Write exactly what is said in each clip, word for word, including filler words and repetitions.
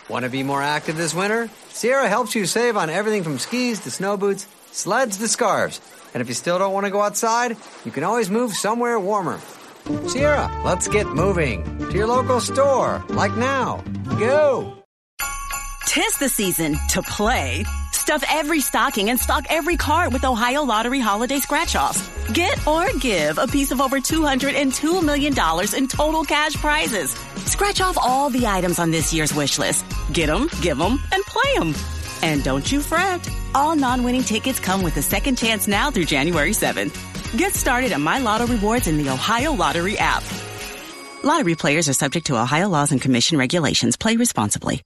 Want to be more active this winter? Sierra helps you save on everything from skis to snow boots, sleds to scarves. And if you still don't want to go outside, you can always move somewhere warmer. Sierra, let's get moving. To your local store, like now. Go! 'Tis the season to play. Stuff every stocking and stock every card with Ohio Lottery Holiday Scratch-Offs. Get or give a piece of over two hundred two million dollars in total cash prizes. Scratch off all the items on this year's wish list. Get them, give them, and play them. And don't you fret. All non-winning tickets come with a second chance now through January seventh. Get started at My Lotto Rewards in the Ohio Lottery app. Lottery players are subject to Ohio laws and commission regulations. Play responsibly.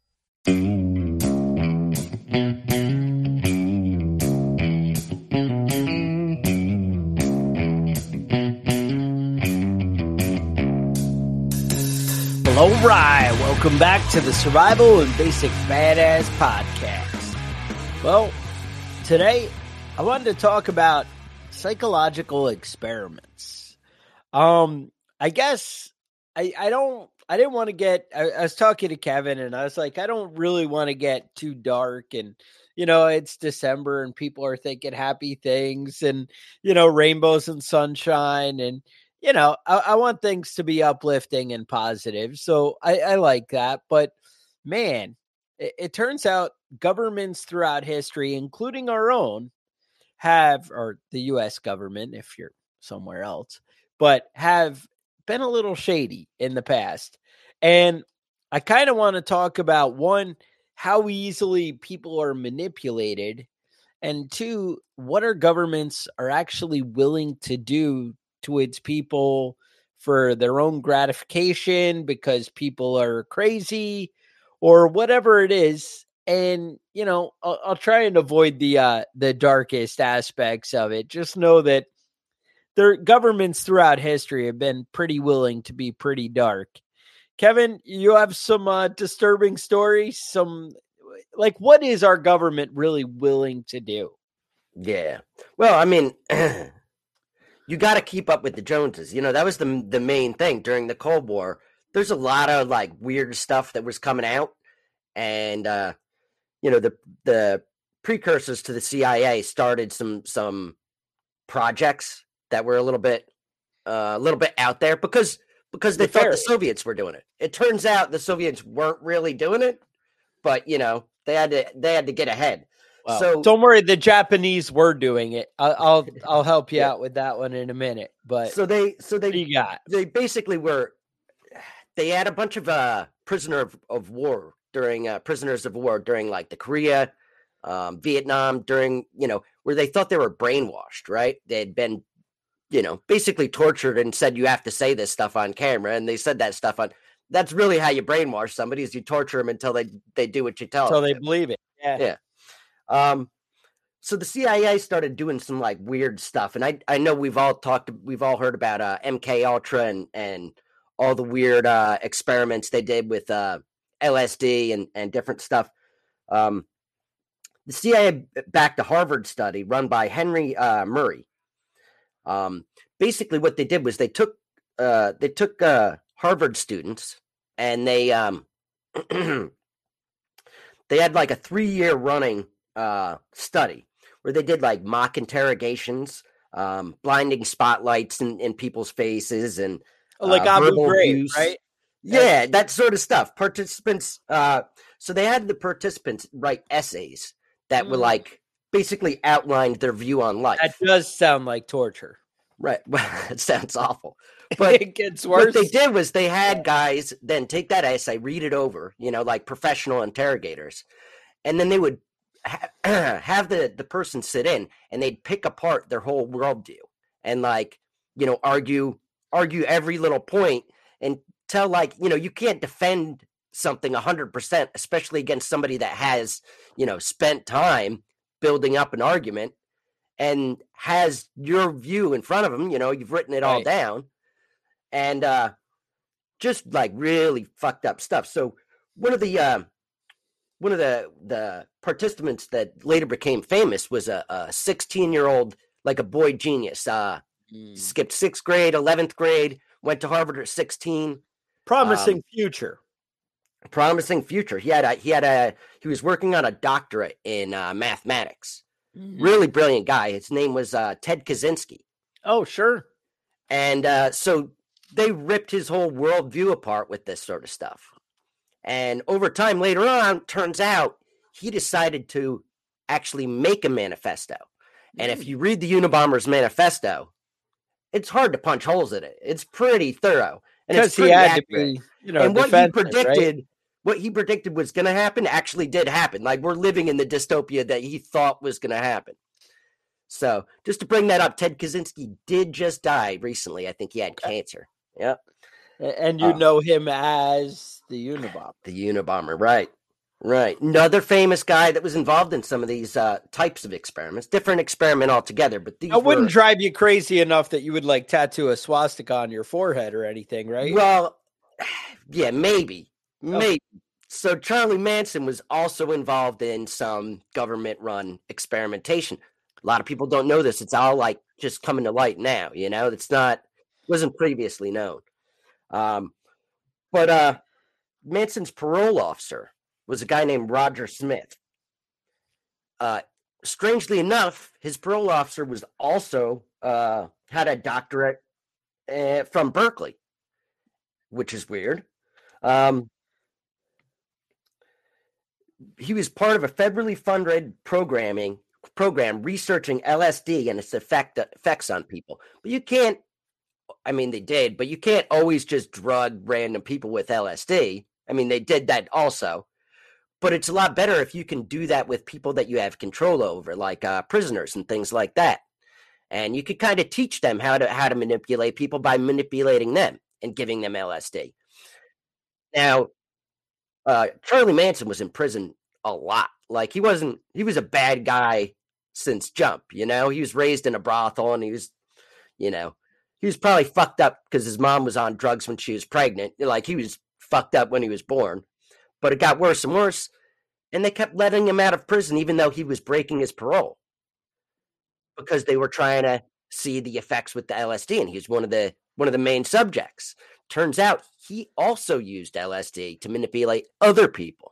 All right, welcome back to the Survival and Basic Badass Podcast. Well, today I wanted to talk about psychological experiments. Um, I guess I, I don't, I didn't want to get, I, I was talking to Kevin and I was like, I don't really want to get too dark, and, you know, it's December and people are thinking happy things and, you know, rainbows and sunshine, and, you know, I, I want things to be uplifting and positive. So I, I like that. But man, it, it turns out governments throughout history, including our own, have, or the U S government, if you're somewhere else, but have been a little shady in the past. And I kind of want to talk about, one, how easily people are manipulated, and two, what our governments are actually willing to do to its people for their own gratification, because people are crazy or whatever it is. And, you know, I'll, I'll try and avoid the, uh, the darkest aspects of it. Just know that their governments throughout history have been pretty willing to be pretty dark. Kevin, you have some uh, disturbing stories, some, like, what is our government really willing to do? Yeah. Well, I mean, you got to keep up with the Joneses. You know, that was the the main thing during the Cold War. There's a lot of like weird stuff that was coming out, and uh, you know, the the precursors to the C I A started some some projects that were a little bit uh, a little bit out there because because they thought the Soviets were doing it. It turns out the Soviets weren't really doing it, but you know, they had to they had to get ahead. Well, so don't worry, the Japanese were doing it. I'll I'll, I'll help you yeah. out with that one in a minute. But so they so they you got they basically were they had a bunch of uh prisoner of, of war during uh, prisoners of war during like the Korea, um, Vietnam, during, you know, where they thought they were brainwashed, right? They had been, you know, basically tortured and said you have to say this stuff on camera, and they said that stuff on. That's really how you brainwash somebody, is you torture them until they they do what you tell until them. Until they believe it. Yeah. Yeah. Um, so the C I A started doing some like weird stuff, and I I know we've all talked, we've all heard about uh, M K Ultra and and all the weird uh, experiments they did with uh, L S D and and different stuff. Um, the C I A backed a Harvard study run by Henry uh, Murray. Um, basically, what they did was they took uh, they took uh, Harvard students, and they um, they had like a three year running uh study where they did like mock interrogations, um blinding spotlights in, in people's faces, and uh, like Abu Ghraib, right? Yeah, that sort of stuff. Participants uh so they had the participants write essays that mm. were like basically outlined their view on life. That does sound like torture. Right. Well, it sounds awful. But it gets worse. What they did was they had guys then take that essay, read it over, you know, like professional interrogators, and then they would have the, the person sit in, and they'd pick apart their whole worldview and like, you know, argue, argue every little point and tell like, you know, you can't defend something a hundred percent, especially against somebody that has, you know, spent time building up an argument and has your view in front of them. You know, you've written it all right. down, and uh, just like really fucked up stuff. So one of the, uh, One of the, the participants that later became famous was a, a sixteen-year-old, like a boy genius. Uh, mm. Skipped sixth grade, eleventh grade, went to Harvard at sixteen. Promising um, future. promising future. He had a he had a he was working on a doctorate in uh, mathematics. Mm-hmm. Really brilliant guy. His name was uh, Ted Kaczynski. Oh, sure. And uh, so they ripped his whole worldview apart with this sort of stuff. And over time, later on, turns out he decided to actually make a manifesto. And if you read the Unabomber's manifesto, it's hard to punch holes in it. It's pretty thorough. And it's pretty he had accurate. To be, you know, and what he predicted, right? what he predicted was going to happen actually did happen. Like, we're living in the dystopia that he thought was going to happen. So just to bring that up, Ted Kaczynski did just die recently. I think he had cancer. Yep. And you uh, know him as the Unabomber. The Unabomber, right. Right. Another famous guy that was involved in some of these uh, types of experiments. Different experiment altogether, but these It wouldn't were... drive you crazy enough that you would like tattoo a swastika on your forehead or anything, right? Well, yeah, maybe. Maybe. Oh. So Charlie Manson was also involved in some government-run experimentation. A lot of people don't know this. It's all like just coming to light now, you know? It's not, wasn't previously known. Um, but uh, Manson's parole officer was a guy named Roger Smith. Uh, strangely enough, his parole officer was also uh, had a doctorate uh, from Berkeley, which is weird. Um, he was part of a federally funded programming program researching L S D and its effect effects on people. But you can't. I mean, they did, but you can't always just drug random people with L S D. I mean, they did that also. But it's a lot better if you can do that with people that you have control over, like uh, prisoners and things like that. And you could kind of teach them how to how to manipulate people by manipulating them and giving them L S D. Now, uh, Charlie Manson was in prison a lot. Like, he wasn't, he was a bad guy since jump, you know? He was raised in a brothel, and he was, you know, he was probably fucked up because his mom was on drugs when she was pregnant. Like, he was fucked up when he was born. But it got worse and worse, and they kept letting him out of prison even though he was breaking his parole because they were trying to see the effects with the L S D, and he was one of the one of the main subjects. Turns out he also used L S D to manipulate other people.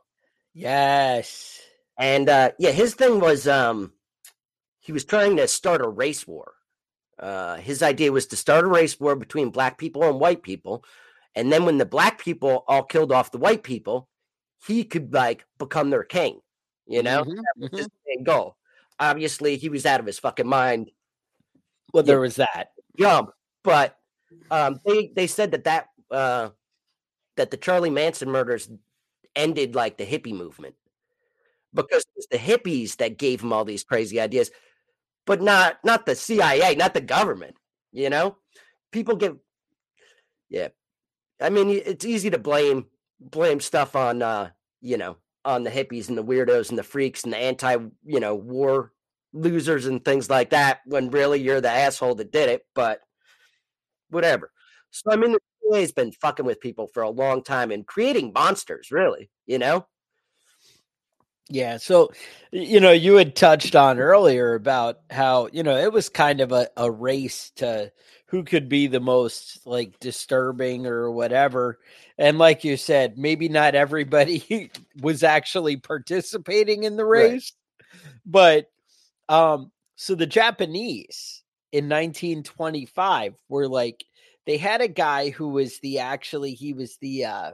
Yes. And uh, yeah, his thing was um, he was trying to start a race war. Uh, his idea was to start a race war between black people and white people, and then when the black people all killed off the white people, he could like become their king, you know? Mm-hmm, that was mm-hmm. his main goal. Obviously, he was out of his fucking mind. Well, there was that. Jump, but um, they they said that that uh, that the Charlie Manson murders ended like the hippie movement because it was the hippies that gave him all these crazy ideas, but not not the C I A, not the government. You know, people get yeah. I mean, it's easy to blame. blame stuff on, uh, you know, on the hippies and the weirdos and the freaks and the anti, you know, war losers and things like that when really you're the asshole that did it, but whatever. So, I mean, the C I A has been fucking with people for a long time and creating monsters, really, you know? Yeah. So, you know, you had touched on earlier about how, you know, it was kind of a, a race to who could be the most like disturbing or whatever. And like you said, maybe not everybody was actually participating in the race, right. But um, so the Japanese in nineteen twenty-five were like, they had a guy who was the, actually, he was the, uh,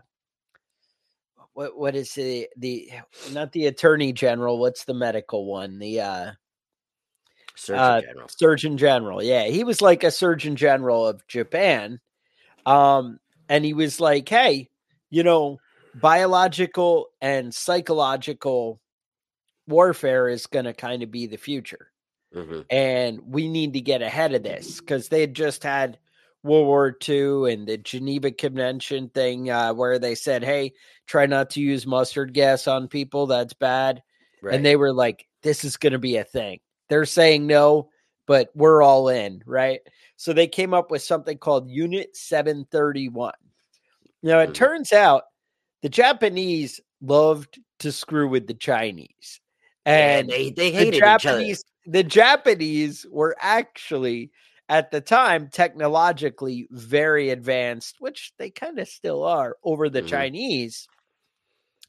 what, what is the, the, not the attorney general. What's the medical one? The, uh, Surgeon uh, General. Surgeon General. Yeah. He was like a Surgeon General of Japan. Um, And he was like, hey, you know, biological and psychological warfare is going to kind of be the future. Mm-hmm. And we need to get ahead of this because they had just had World War Two and the Geneva Convention thing uh, where they said, hey, try not to use mustard gas on people. That's bad. Right. And they were like, this is going to be a thing. They're saying no, but we're all in, right? So they came up with something called Unit seven thirty-one. Now, it mm-hmm. turns out the Japanese loved to screw with the Chinese. And yeah, they, they hated the Japanese, each other. The Japanese were actually, at the time, technologically very advanced, which they kind of still are, over the mm-hmm. Chinese.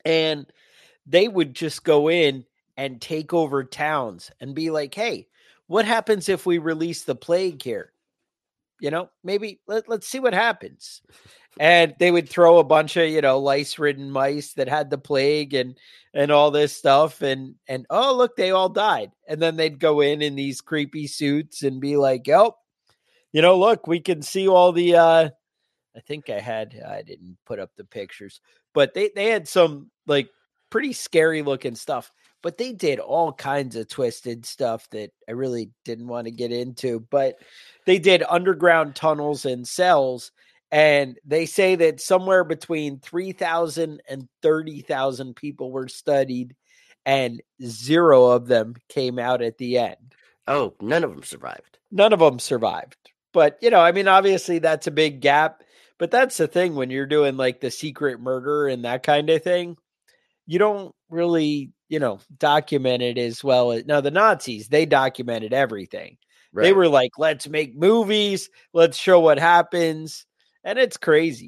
And they would just go in and take over towns and be like, hey, what happens if we release the plague here? You know, maybe let, let's see what happens. And they would throw a bunch of, you know, lice-ridden mice that had the plague and and all this stuff. And, and oh, look, they all died. And then they'd go in in these creepy suits and be like, oh, you know, look, we can see all the, uh, I think I had, I didn't put up the pictures, but they, they had some like pretty scary looking stuff. But they did all kinds of twisted stuff that I really didn't want to get into. But they did underground tunnels and cells. And they say that somewhere between three thousand and thirty thousand people were studied, and zero of them came out at the end. Oh, none of them survived. None of them survived. But, you know, I mean, obviously that's a big gap. But that's the thing when you're doing like the secret murder and that kind of thing. You don't really, you know, document it as well as now the Nazis, they documented everything. Right. They were like, let's make movies, let's show what happens. And it's crazy.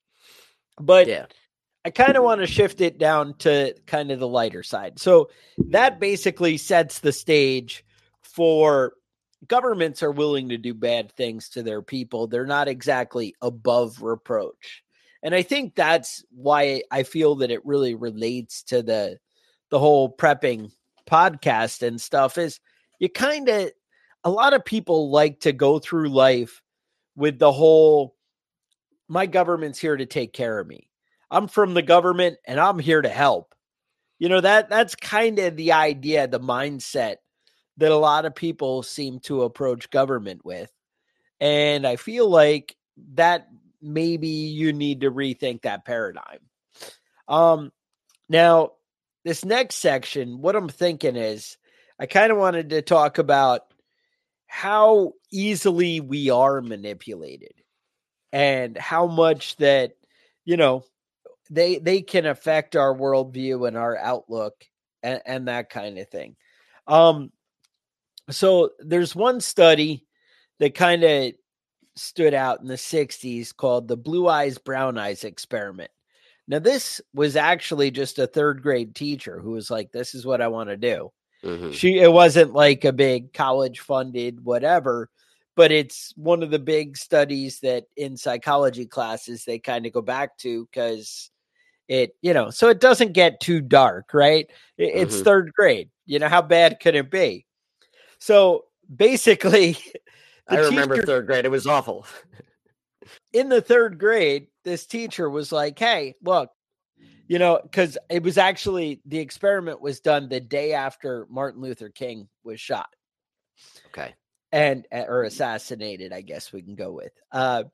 But yeah. I kind of want to shift it down to kind of the lighter side. So that basically sets the stage for governments are willing to do bad things to their people. They're not exactly above reproach. And I think that's why I feel that it really relates to the the whole prepping podcast and stuff is you kind of, a lot of people like to go through life with the whole, my government's here to take care of me. I'm from the government and I'm here to help. You know, that that's kind of the idea, the mindset that a lot of people seem to approach government with. And I feel like that maybe you need to rethink that paradigm. Um, now, this next section, what I'm thinking is I kind of wanted to talk about how easily we are manipulated and how much that, you know, they they can affect our worldview and our outlook and, and that kind of thing. Um, so there's one study that kind of stood out in the sixties called the Blue Eyes, Brown Eyes experiment. Now, this was actually just a third grade teacher who was like, this is what I want to do. Mm-hmm. She, it wasn't like a big college funded whatever, but it's one of the big studies that in psychology classes, they kind of go back to because it, you know, so it doesn't get too dark, right? It, mm-hmm. It's third grade. You know, how bad could it be? So basically, I remember teacher, third grade. It was awful. In the third grade, this teacher was like, hey, look, you know, because it was actually, the experiment was done the day after Martin Luther King was shot. Okay. And, or assassinated, I guess we can go with. Uh,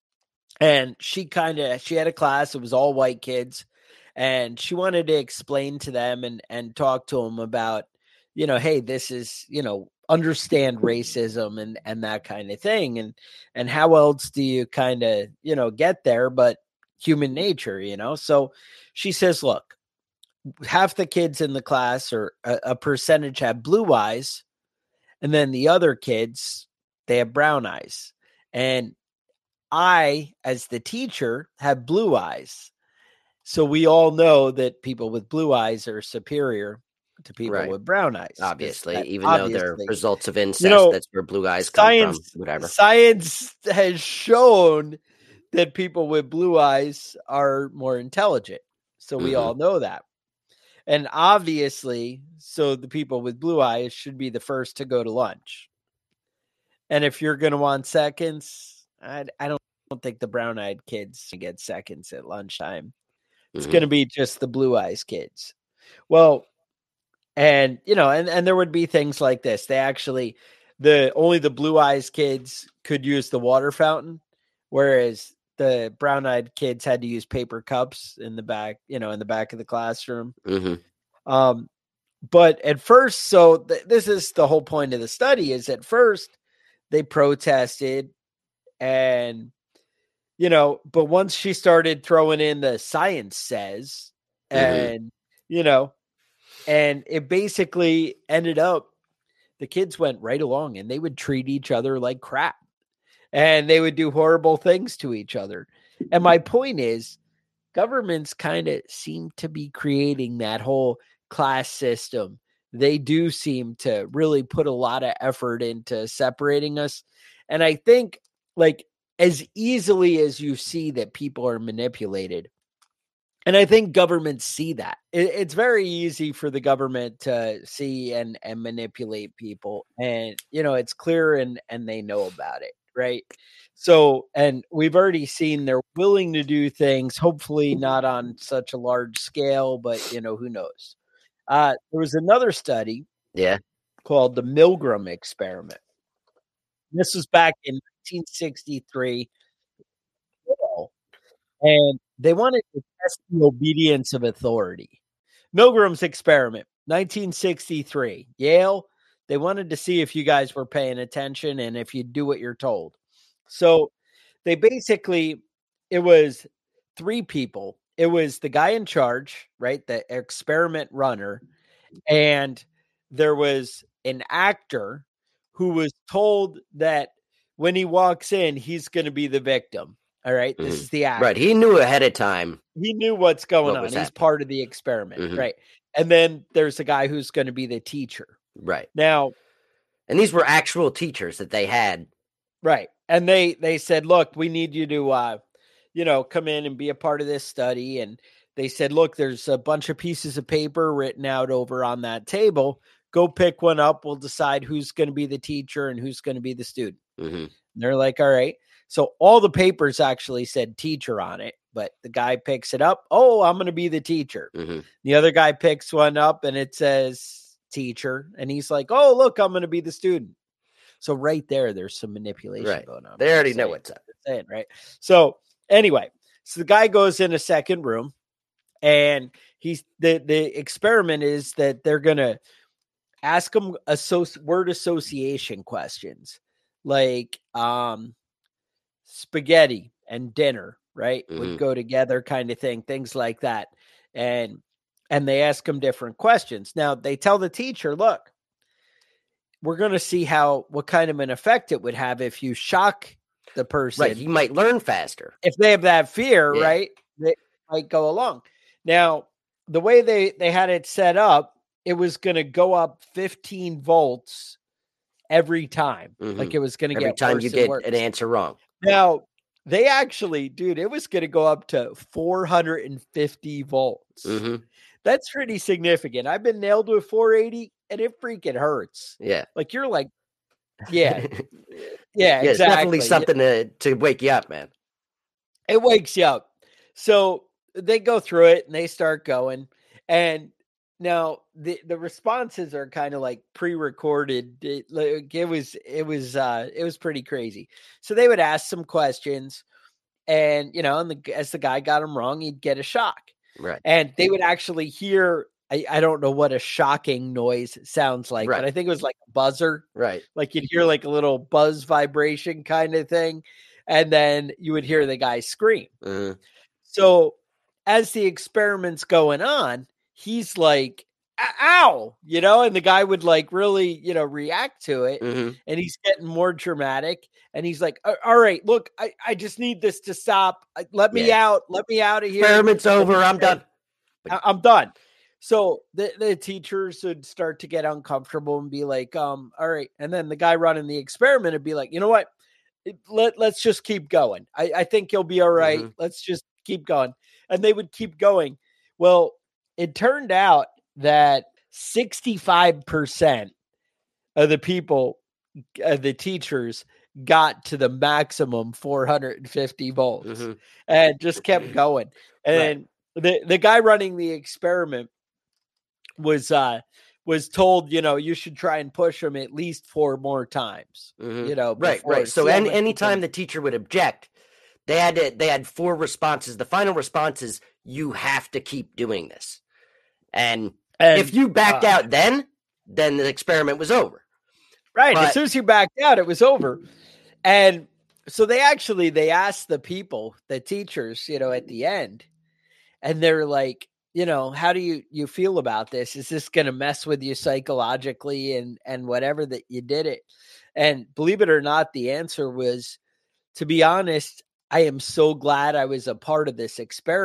and she kind of, she had a class, it was all white kids. And she wanted to explain to them and, and talk to them about, you know, hey, this is, you know, understand racism and, and that kind of thing. And, and how else do you kind of, you know, get there, but human nature, you know? So she says, look, half the kids in the class or a, a percentage have blue eyes. And then the other kids, they have brown eyes. And I, as the teacher, have blue eyes. So we all know that people with blue eyes are superior to people right. with brown eyes. Obviously, that, even obviously. though they're results of incest, you know, that's where blue eyes science, come from, whatever. Science has shown that people with blue eyes are more intelligent. So we mm-hmm. all know that. And obviously, so the people with blue eyes should be the first to go to lunch. And if you're going to want seconds, I, I don't, don't think the brown-eyed kids get seconds at lunchtime. It's mm-hmm. going to be just the blue eyes kids. Well, and, you know, and, and there would be things like this. They actually, the only the blue eyes kids could use the water fountain, whereas the brown-eyed kids had to use paper cups in the back, you know, in the back of the classroom. Mm-hmm. Um, but at first, so th- this is the whole point of the study is at first they protested and, you know, but once she started throwing in the science says, mm-hmm. and, you know, and it basically ended up, the kids went right along and they would treat each other like crap and they would do horrible things to each other. And my point is, governments kind of seem to be creating that whole class system. They do seem to really put a lot of effort into separating us. And I think, like, as easily as you see that people are manipulated, and I think governments see that. It, it's very easy for the government to see and, and manipulate people. And, you know, it's clear and, and they know about it, right? So, and we've already seen they're willing to do things, hopefully not on such a large scale, but, you know, who knows? Uh, there was another study Yeah. called the Milgram experiment. This was back in nineteen sixty-three. And they wanted to test the obedience of authority. Milgram's experiment, nineteen sixty-three, Yale. They wanted to see if you guys were paying attention and if you do what you're told. So they basically, it was three people. It was the guy in charge, right? The experiment runner. And there was an actor who was told that when he walks in, he's going to be the victim. All right. Mm-hmm. This is the actor. Right. He knew ahead of time. He knew what's going what on. He's happening. Part of the experiment. Mm-hmm. Right. And then there's a guy who's going to be the teacher. Right. Now. And these were actual teachers that they had. Right. And they, they said, look, we need you to, uh, you know, come in and be a part of this study. And they said, look, there's a bunch of pieces of paper written out over on that table. Go pick one up. We'll decide who's going to be the teacher and who's going to be the student. Mm-hmm. And they're like, all right. So all the papers actually said teacher on it, but the guy picks it up. Oh, I'm going to be the teacher. Mm-hmm. The other guy picks one up and it says teacher. And he's like, oh, look, I'm going to be the student. So right there, there's some manipulation right. going on. They already saying, know what's up. Saying, right. So anyway, so the guy goes in a second room and he's the, the experiment is that they're going to ask him associ- word association questions like, um, spaghetti and dinner, right? Mm-hmm. Would go together kind of thing, things like that. And, and they ask them different questions. Now they tell the teacher, look, we're going to see how, what kind of an effect it would have if you shock the person. Right. He might learn faster. If they have that fear, yeah. right? They might go along. Now, the way they, they had it set up, it was going to go up fifteen volts every time. Mm-hmm. Like it was going to get every time you get worse. an answer wrong. Now, they actually, dude, it was going to go up to four hundred fifty volts. Mm-hmm. That's pretty significant. I've been nailed with four eighty and it freaking hurts. Yeah. Like you're like, yeah, yeah, yeah, exactly. It's definitely something to, to wake you up, man. It wakes you up. So they go through it and they start going. And now the, the responses are kind of like pre-recorded. It, like, it was, it was, uh, it was pretty crazy. So they would ask some questions and, you know, and the, as the guy got them wrong, he'd get a shock. Right. And they would actually hear, I, I don't know what a shocking noise sounds like, right. but I think it was like a buzzer. Right. Like you'd hear like a little buzz vibration kind of thing. And then you would hear the guy scream. Mm-hmm. So as the experiment's going on, he's like, ow, you know, and the guy would like really, you know, react to it. Mm-hmm. And he's getting more dramatic. And he's like, all right, look, I, I just need this to stop. Let me yeah. out. Let me out of here. Experiment's over. I'm done. I, I'm done. So the, the teachers would start to get uncomfortable and be like, um, all right. And then the guy running the experiment would be like, you know what? Let, let's just keep going. I, I think you'll be all right. Mm-hmm. Let's just keep going. And they would keep going. Well, it turned out that sixty-five percent of the people, uh, the teachers, got to the maximum four hundred fifty volts mm-hmm. and just kept going. And right. the, the guy running the experiment was uh, was told, you know, you should try and push them at least four more times. Mm-hmm. You know, right, right. So any anytime the teacher would object, they had to, they had four responses. The final response is you have to keep doing this. And, and if you backed uh, out then, then the experiment was over. Right. But, as soon as you backed out, it was over. And so they actually, they asked the people, the teachers, you know, at the end, and they're like, you know, how do you, you feel about this? Is this going to mess with you psychologically and, and whatever that you did it? And believe it or not, the answer was, to be honest, I am so glad I was a part of this experiment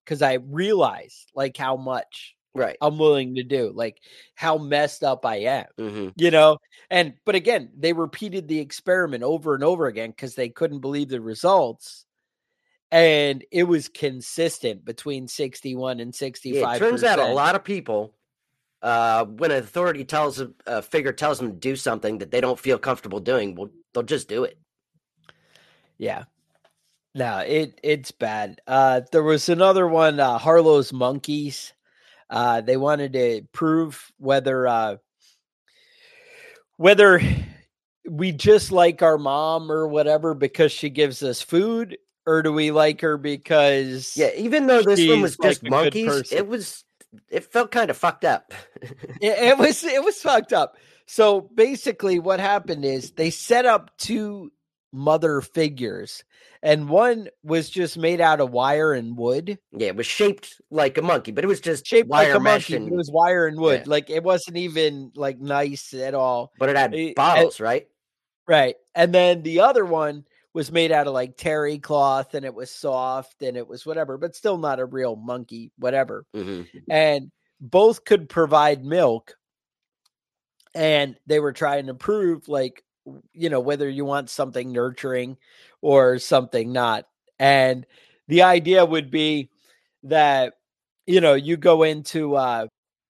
because I realized like how much Right. I'm willing to do, like how messed up I am, Mm-hmm. you know? And, but again, they repeated the experiment over and over again because they couldn't believe the results. And it was consistent between sixty-one and Yeah, it sixty-five percent. turns out a lot of people, uh, when an authority tells a, a figure tells them to do something that they don't feel comfortable doing, well, they'll just do it. Yeah. No, it it's bad. Uh, there was another one, uh, Harlow's Monkeys. Uh, they wanted to prove whether uh, whether we just like our mom or whatever because she gives us food, or do we like her because Yeah, even though this one she's was like just a good monkeys, person? it was it felt kind of fucked up. It, it was it was fucked up. So basically, what happened is they set up two mother figures, and one was just made out of wire and wood, Yeah, it was shaped like a monkey, but it was just shaped wire like a mesh monkey, and but it was wire and wood. yeah. Like it wasn't even like nice at all. But it had Eh, bottles, right? Right. And then the other one was made out of like terry cloth, and it was soft and it was whatever, but still not a real monkey, whatever. Mm-hmm. And both could provide milk. And they were trying to prove, like, you know, whether you want something nurturing or something not. And the idea would be that, you know, you go into, uh,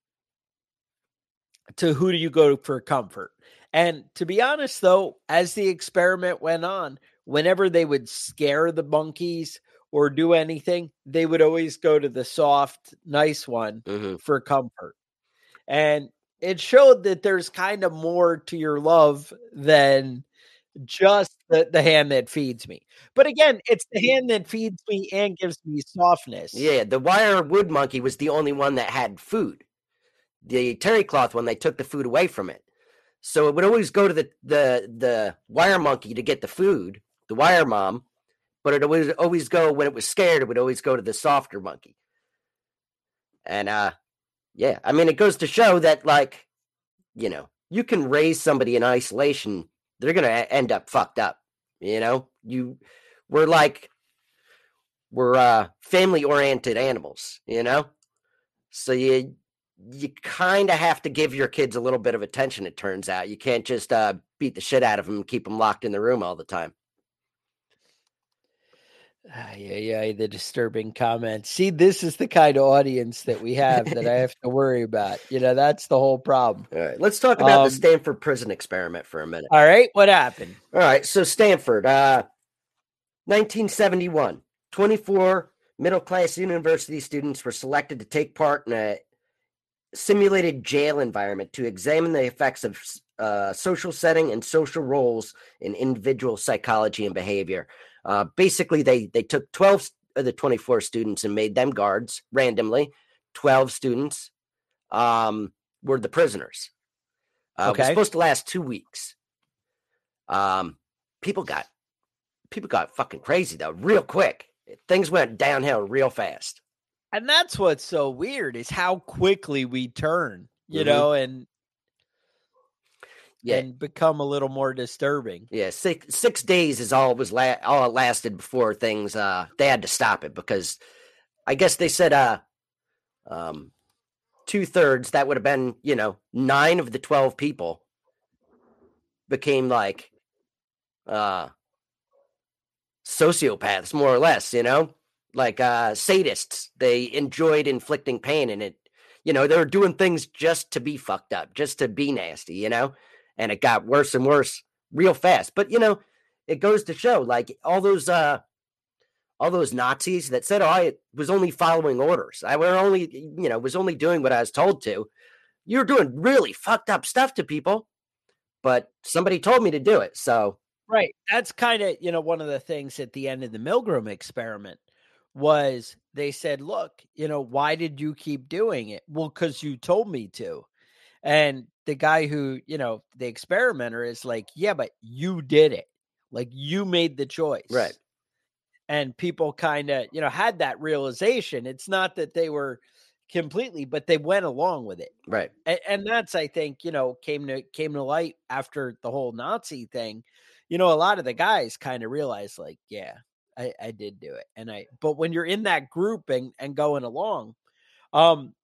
to who do you go for comfort? And to be honest, though, as the experiment went on, whenever they would scare the monkeys or do anything, they would always go to the soft, nice one Mm-hmm. for comfort. And it showed that there's kind of more to your love than just the, the hand that feeds me. But again, it's the hand that feeds me and gives me softness. Yeah, the wire wood monkey was the only one that had food. The terry cloth one, they took the food away from it. So it would always go to the, the, the wire monkey to get the food, the wire mom, but it would always go, when it was scared, it would always go to the softer monkey. And, uh, yeah, I mean, it goes to show that, like, you know, you can raise somebody in isolation, they're going to end up fucked up, you know? You, we're like, we're uh, family-oriented animals, you know? So you you kind of have to give your kids a little bit of attention, it turns out. You can't just uh, beat the shit out of them and keep them locked in the room all the time. Ah, yeah, yeah, the disturbing comments. See, this is the kind of audience that we have that I have to worry about. You know, that's the whole problem. All right, let's talk about Um, the Stanford prison experiment for a minute. All right, what happened? All right, so Stanford, uh, nineteen seventy-one, twenty-four middle-class university students were selected to take part in a simulated jail environment to examine the effects of uh, social setting and social roles in individual psychology and behavior. Uh, basically, they they took twelve of the twenty-four students and made them guards randomly. twelve students um, were the prisoners. Uh, It was Okay. supposed to last two weeks. Um, people got people got fucking crazy though, real quick. Things went downhill real fast. And that's what's so weird is how quickly we turn, you Mhm. know, and Yeah, and become a little more disturbing. yeah. Six six days is all it was la- all it lasted before things. Uh, they had to stop it because I guess they said uh, um, two thirds. That would have been, you know, nine of the twelve people became like uh sociopaths, more or less. You know, like uh sadists. They enjoyed inflicting pain, and it, you know, they were doing things just to be fucked up, just to be nasty. You know, and it got worse and worse real fast. But you know, it goes to show, like all those uh all those Nazis that said, "Oh, I was only following orders. I were only, you know, was only doing what I was told to." You're doing really fucked up stuff to people, but somebody told me to do it. So, Right. That's kind of, you know, one of the things at the end of the Milgram experiment was they said, look, you know, why did you keep doing it? Well, because you told me to. And the guy who, you know, the experimenter is like, yeah, but you did it. Like you made the choice. right. And people kind of, you know, had that realization. It's not that they were completely, but they went along with it. Right. And, and that's, I think, you know, came to came to light after the whole Nazi thing. You know, a lot of the guys kind of realized, like, yeah, I, I did do it. And I, but when you're in that group and, and going along, um,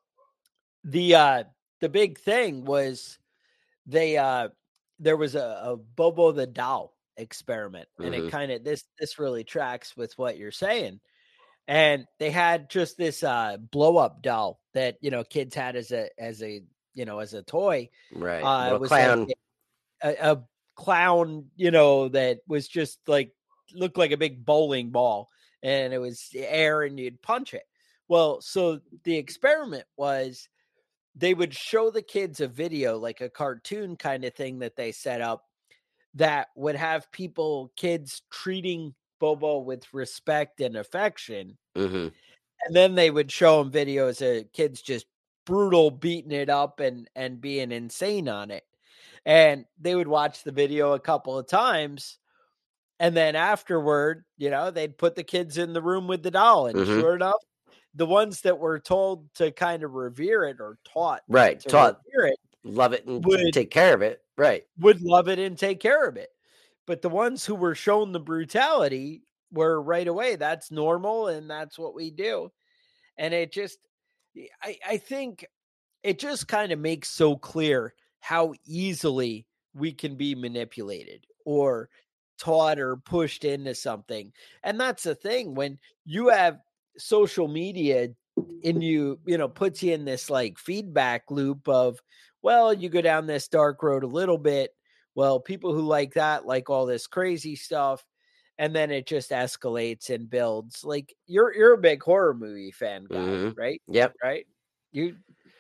the, uh, the big thing was they, uh, there was a, a Bobo the doll experiment, and Mhm. it kind of, this, this really tracks with what you're saying. And they had just this, uh, blow up doll that, you know, kids had as a, as a, you know, as a toy. Right. Uh, Little it was clown. like a, a clown, you know, that was just like, looked like a big bowling ball, and it was air and you'd punch it. Well, so the experiment was they would show the kids a video, like a cartoon kind of thing that they set up, that would have people, kids treating Bobo with respect and affection. hmm And then they would show them videos of kids just brutal beating it up and, and being insane on it. And they would watch the video a couple of times. And then afterward, you know, they'd put the kids in the room with the doll. And hmm sure enough, the ones that were told to kind of revere it or taught Right. to Taught. revere it Love it and would, take care of it. Right. would love it and take care of it. But the ones who were shown the brutality were right away, that's normal and that's what we do. And it just, I, I think it just kind of makes so clear how easily we can be manipulated or taught or pushed into something. And that's the thing, when you have social media and you, you know, puts you in this like feedback loop of, well, you go down this dark road a little bit. Well, people who like that, like all this crazy stuff. And then it just escalates and builds. Like you're, you're a big horror movie fan guy, Mhm. right? Yep. Right. You,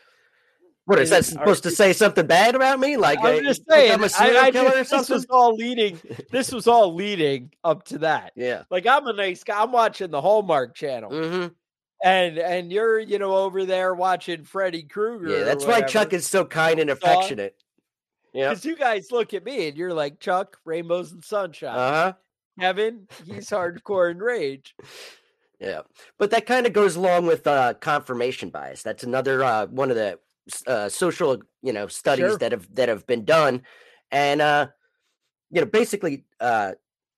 What is Is that it- supposed are- to say something bad about me? Like, I'm uh, just think saying, I'm a I, serial I killer just, or this something? was all leading, this was all leading up to that. Yeah. Like I'm a nice guy. I'm watching the Hallmark Channel, hmm and and you're, you know, over there watching Freddy Krueger. Yeah. or That's why Chuck whatever. is so kind and Saw. affectionate. Yeah. Because you guys look at me and you're like, Chuck, Rainbows and Sunshine. Uh huh. Kevin, he's hardcore and rage. Yeah. But that kind of goes along with uh, confirmation bias. That's another uh, one of the uh, social, you know, studies Sure. that have that have been done, and uh, you know, basically, uh,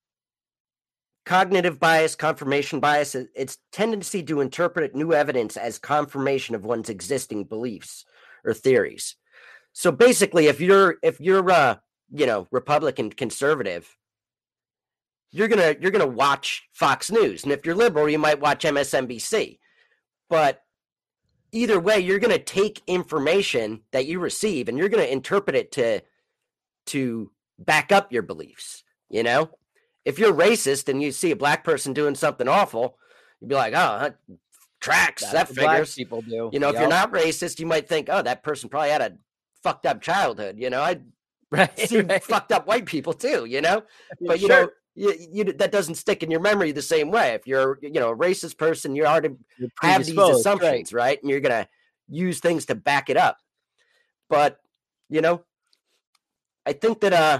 cognitive bias, confirmation bias, it- its tendency to interpret new evidence as confirmation of one's existing beliefs or theories. So basically, if you're if you're uh, you know, Republican conservative, you're gonna you're gonna watch Fox News, and if you're liberal, you might watch M S N B C. But either way, you're gonna take information that you receive, and you're gonna interpret it to to back up your beliefs. You know, if you're racist and you see a black person doing something awful, you'd be like, "Oh, that tracks. That's that what black figures." people do. You know, if you're Yep. not racist, you might think, "Oh, that person probably had a fucked up childhood." You know, I right, see right. fucked up white people too. You know, but you Sure. know, you, you that doesn't stick in your memory the same way. If you're, you know, a racist person, you already You're have these predisposed, assumptions, right? And you're gonna use things to back it up. But you know, I think that uh,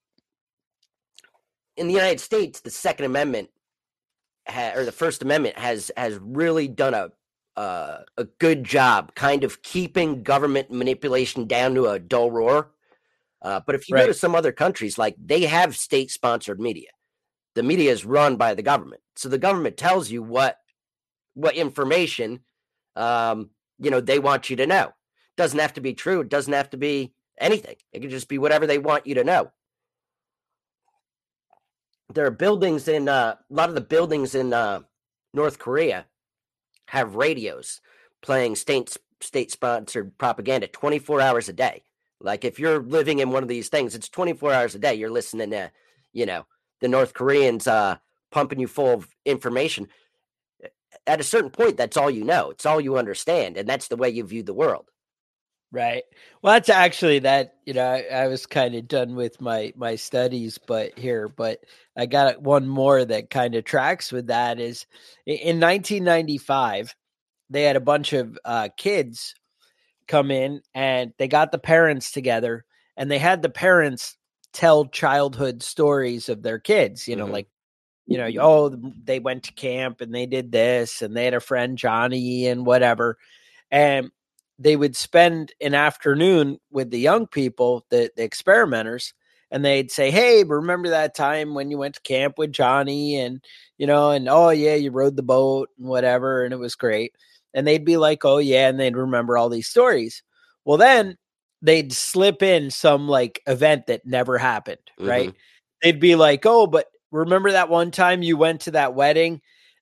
in the United States, the Second Amendment ha- or the First Amendment has has really done a uh, a good job, kind of keeping government manipulation down to a dull roar. Uh, but if you go Right. to some other countries, like they have state-sponsored media. The media is run by the government, so the government tells you what what information um, you know they want you to know. Doesn't have to be true. It doesn't have to be anything. It can just be whatever they want you to know. There are buildings in uh, a lot of the buildings in uh, North Korea have radios playing state state sponsored propaganda twenty-four hours a day. Like if you're living in one of these things, it's twenty-four hours a day. You're listening to, you know, the North Koreans uh, pumping you full of information. At a certain point, that's all you know. It's all you understand, and that's the way you view the world. Right. Well, that's actually that, you know, I, I was kind of done with my, my studies, but here, but I got one more that kind of tracks with that is in nineteen ninety-five, they had a bunch of uh, kids come in and they got the parents together and they had the parents tell childhood stories of their kids, you know, Mhm. like, you know, oh, they went to camp and they did this and they had a friend, Johnny, and whatever. And they would spend an afternoon with the young people, the, the experimenters, and they'd say, hey, remember that time when you went to camp with Johnny and, you know, and, oh yeah, you rode the boat and whatever. And it was great. And they'd be like, oh yeah. And they'd remember all these stories. Well, then they'd slip in some like event that never happened. Mm-hmm. Right. They'd be like, oh, but remember that one time you went to that wedding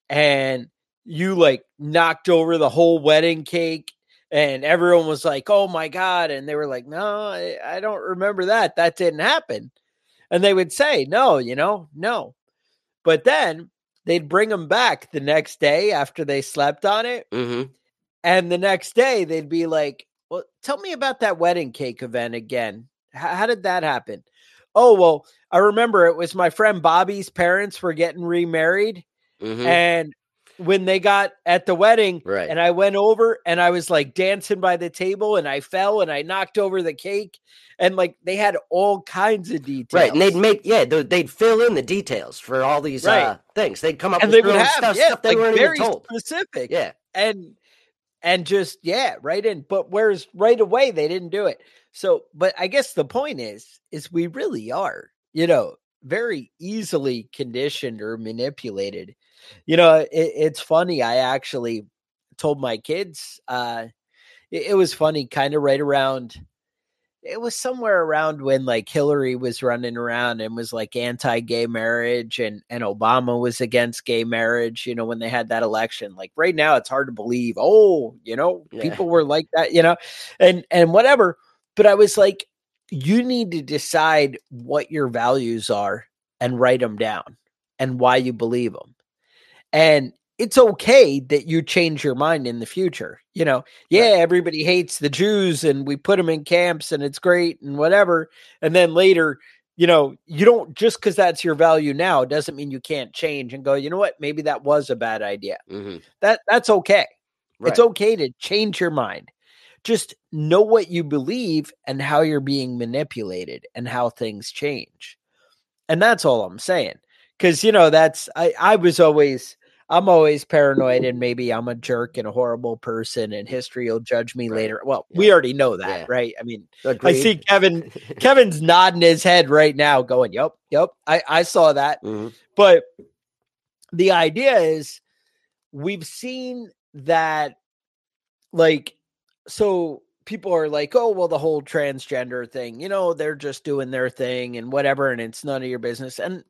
and you like knocked over the whole wedding cake and everyone was like, oh my God. And they were like, no, I, I don't remember that. That didn't happen. And they would say, no, you know, no. But then they'd bring them back the next day after they slept on it. Mm-hmm. And the next day they'd be like, well, tell me about that wedding cake event again. H- how did that happen? Oh, well, I remember it was my friend Bobby's parents were getting remarried. Mm-hmm. And when they got at the wedding, right. and I went over and I was like dancing by the table and I fell and I knocked over the cake and like they had all kinds of details. Right. And they'd make, yeah, they'd fill in the details for all these right. uh, things. They'd come up and with they their would own have, stuff, yeah, stuff they like weren't very even told. Specific. Yeah. And, and just, yeah, right in. But whereas right away they didn't do it. So, but I guess the point is, is we really are, you know, very easily conditioned or manipulated. You know, it, it's funny. I actually told my kids, uh, it, it was funny kind of right around, it was somewhere around when like Hillary was running around and was like anti-gay marriage and, and Obama was against gay marriage, you know, when they had that election. Like right now, it's hard to believe, oh, you know, yeah. people were like that, you know, and, and whatever. But I was like, you need to decide what your values are and write them down and why you believe them. And it's okay that you change your mind in the future. You know, yeah, right. Everybody hates the Jews and we put them in camps and it's great and whatever. And then later, you know, you don't just because that's your value now doesn't mean you can't change and go, you know what, maybe that was a bad idea. Mm-hmm. That that's okay. Right. It's okay to change your mind. Just know what you believe and how you're being manipulated and how things change. And that's all I'm saying. Because, you know, that's I, I was always I'm always paranoid and maybe I'm a jerk and a horrible person and history will judge me right. later. Well, yeah. we already know that, yeah. right? I mean, Agreed. I see Kevin, Kevin's nodding his head right now going, yep, yep, I, I saw that. Mm-hmm. But the idea is we've seen that, like, so people are like, oh, well, the whole transgender thing, you know, they're just doing their thing and whatever, and it's none of your business. And,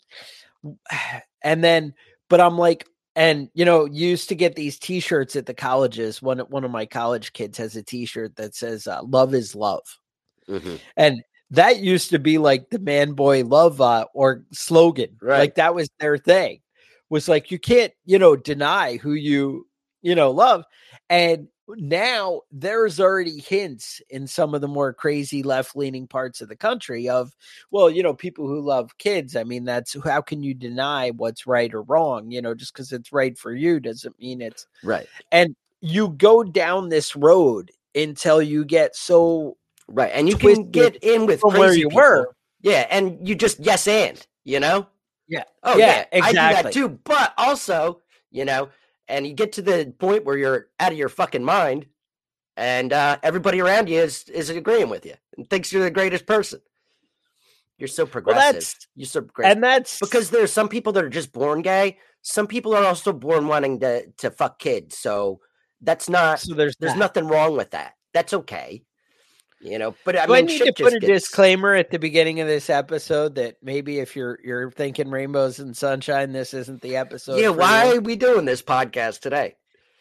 and then, but I'm like, and, you know, used to get these t-shirts at the colleges. One, one of my college kids has a t-shirt that says, uh, love is love. Mm-hmm. And that used to be like the man, boy, love, uh, or slogan, right. Like that was their thing, was like, you can't, you know, deny who you, you know, love. And now there's already hints in some of the more crazy left-leaning parts of the country of, well, you know, people who love kids. I mean, that's how can you deny what's right or wrong? You know, just because it's right for you doesn't mean it's right. And you go down this road until you get so right. And you can get in with from crazy where you people. were. Yeah. And you just yes and, you know? Yeah. Oh, yeah, yeah. exactly. I do that too. But also, you know, and you get to the point where you're out of your fucking mind and uh, everybody around you is, is agreeing with you and thinks you're the greatest person. You're so progressive. Well, that's, you're so progressive. And that's because there's some people that are just born gay. Some people are also born wanting to, to fuck kids. So that's not, so there's, there's that. nothing wrong with that. That's okay. You know, but I Do mean, I need shit to put just a gets... disclaimer at the beginning of this episode that maybe if you're you're thinking rainbows and sunshine, this isn't the episode. Yeah, why you. are we doing this podcast today?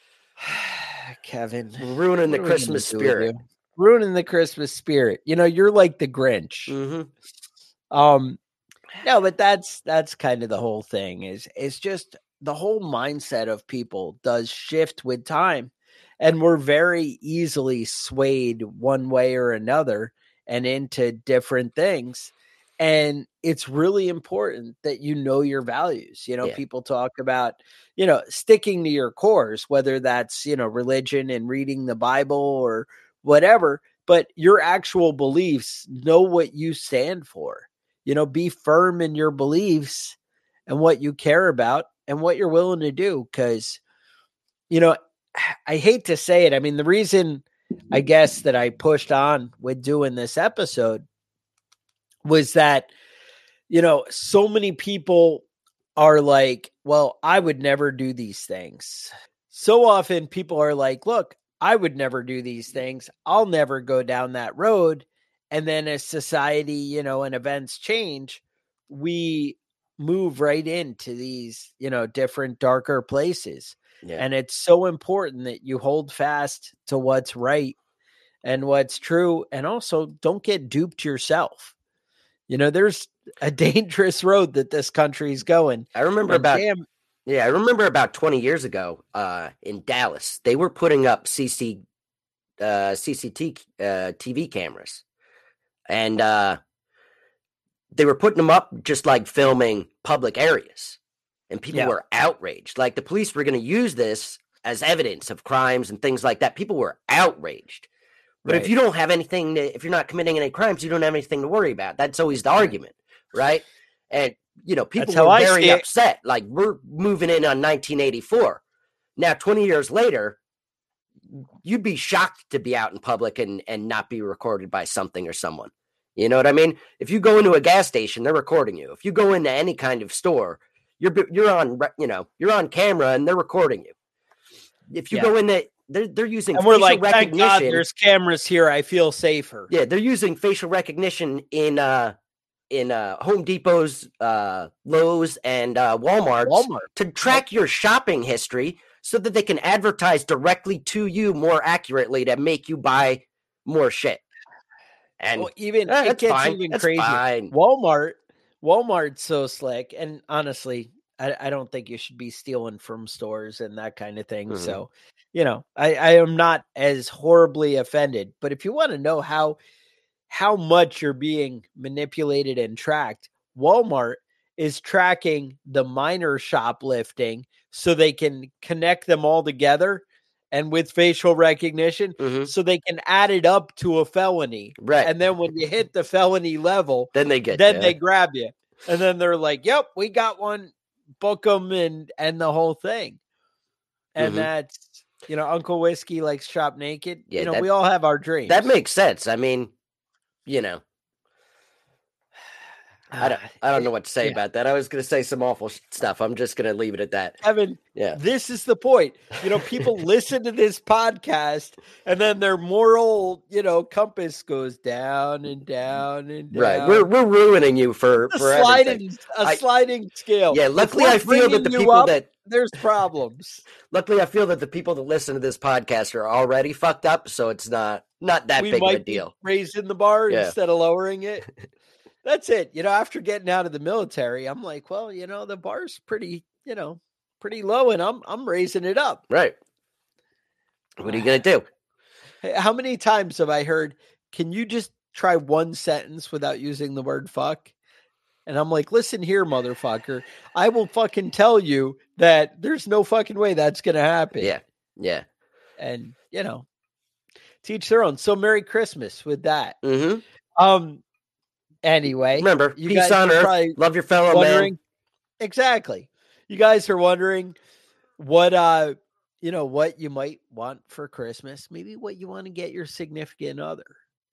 Kevin, ruining the Christmas spirit. Ruining the Christmas spirit. You know, you're like the Grinch. Mm-hmm. Um, no, but that's that's kind of the whole thing. Is it's just the whole mindset of people does shift with time. And we're very easily swayed one way or another and into different things. And it's really important that you know your values. You know, yeah. people talk about, you know, sticking to your cores, whether that's, you know, religion and reading the Bible or whatever, but your actual beliefs, know what you stand for. You know, be firm in your beliefs and what you care about and what you're willing to do. Because, you know, I hate to say it. I mean, the reason I guess that I pushed on with doing this episode was that you know, so many people are like, well, I would never do these things. So often people are like, look, I would never do these things. I'll never go down that road. And then as society, you know, and events change, we move right into these, you know, different darker places. Yeah. And it's so important that you hold fast to what's right and what's true. And also don't get duped yourself. You know, there's a dangerous road that this country's going. I remember And about damn, yeah, I remember about twenty years ago, uh, in Dallas, they were putting up C C uh, C C T uh, T V cameras, and uh, they were putting them up just like filming public areas, and people Yeah. were outraged. Like the police were going to use this as evidence of crimes and things like that. People were outraged. But Right. if you don't have anything, to, if you're not committing any crimes, you don't have anything to worry about. That's always the argument, right? And, you know, people That's how were I very see it. upset. Like, we're moving in on nineteen eighty-four. Now, twenty years later, you'd be shocked to be out in public and, and not be recorded by something or someone. You know what I mean? If you go into a gas station, they're recording you. If you go into any kind of store, you're you're on, you know, you're on camera and they're recording you. If you Yeah. go in the, they're, they're using And we're facial like, thank God recognition. there's cameras here. I feel safer. Yeah, they're using facial recognition in uh in uh Home Depot's, uh Lowe's, and uh Walmart's Walmart. to track your shopping history so that they can advertise directly to you more accurately to make you buy more shit. And Well, even eh, it that's gets fine. even That's crazier. fine. Walmart, Walmart's so slick, and honestly, I, I don't think you should be stealing from stores and that kind of thing. Mhm. So, you know, I, I am not as horribly offended. But if you want to know how how much you're being manipulated and tracked, Walmart is tracking the minor shoplifting so they can connect them all together and with facial recognition Mhm. so they can add it up to a felony. Right. And then when you hit the felony level, Then they get then you. they grab you. And then they're like, yep, we got one, book them and, and the whole thing. And Mhm. that's, you know, Uncle Whiskey likes shop naked. Yeah, you know, that- we all have our dreams. That makes sense. I mean, you know, I don't I don't know what to say Yeah. about that. I was going to say some awful sh- stuff. I'm just going to leave it at that. Evan, Yeah. this is the point. You know, people listen to this podcast and then their moral, you know, compass goes down and down and down. Right. We're we're ruining you for a for everything. sliding, a I- sliding scale. Yeah, If luckily we're I feel that bringing the you people up, that there's problems. luckily I feel that the people that listen to this podcast are already fucked up, so it's not not that we big of a might be deal. raising the bar Yeah. instead of lowering it. That's it. You know, after getting out of the military, I'm like, well, you know, the bar's pretty, you know, pretty low, and I'm I'm raising it up. Right. What are you gonna do? Hey, how many times have I heard, can you just try one sentence without using the word fuck? And I'm like, listen here, motherfucker. I will fucking tell you that there's no fucking way that's going to happen. Yeah. Yeah. And, you know, teach their own. So Merry Christmas with that. Mm-hmm. Um, anyway. Remember, you peace guys on are earth. probably Love your fellow wondering, man. exactly. You guys are wondering what, uh, you know, what you might want for Christmas, maybe what you want to get your significant other.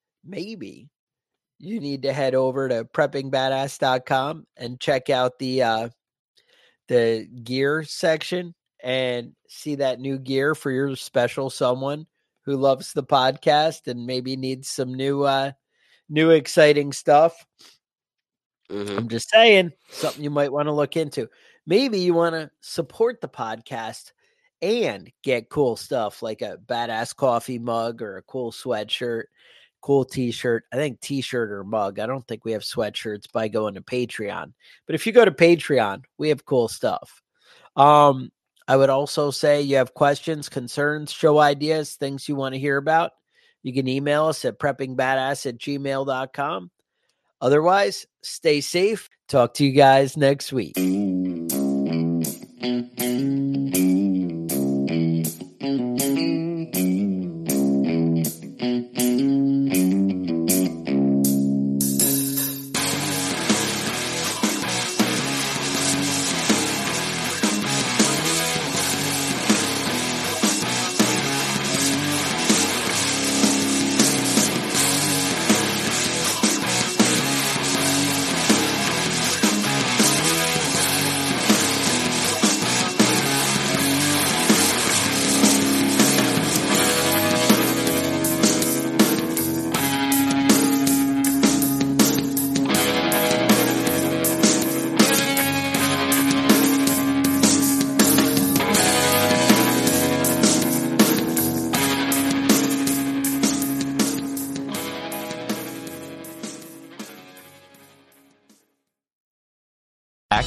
Maybe you need to head over to prepping badass dot com and check out the uh, the gear section and see that new gear for your special someone who loves the podcast and maybe needs some new uh, new exciting stuff. Mm-hmm. I'm just saying, something you might want to look into. Maybe you want to support the podcast and get cool stuff like a badass coffee mug or a cool sweatshirt, cool t-shirt. I think t-shirt or mug. I don't think we have sweatshirts by going to Patreon. But if you go to Patreon, we have cool stuff. Um, I would also say you have questions, concerns, show ideas, things you want to hear about. You can email us at prepping badass at gmail dot com. Otherwise, stay safe. Talk to you guys next week.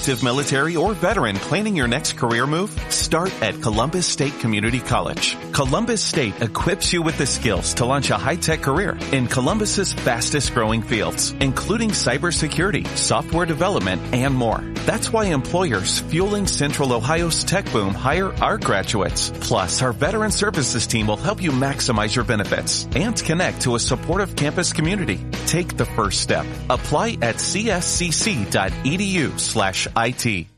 active military or veteran planning your next career move? Start at Columbus State Community College. Columbus State equips you with the skills to launch a high-tech career in Columbus's fastest-growing fields, including cybersecurity, software development, and more. That's why employers fueling Central Ohio's tech boom hire our graduates. Plus, our veteran services team will help you maximize your benefits and connect to a supportive campus community. Take the first step. Apply at cscc.edu slash IT.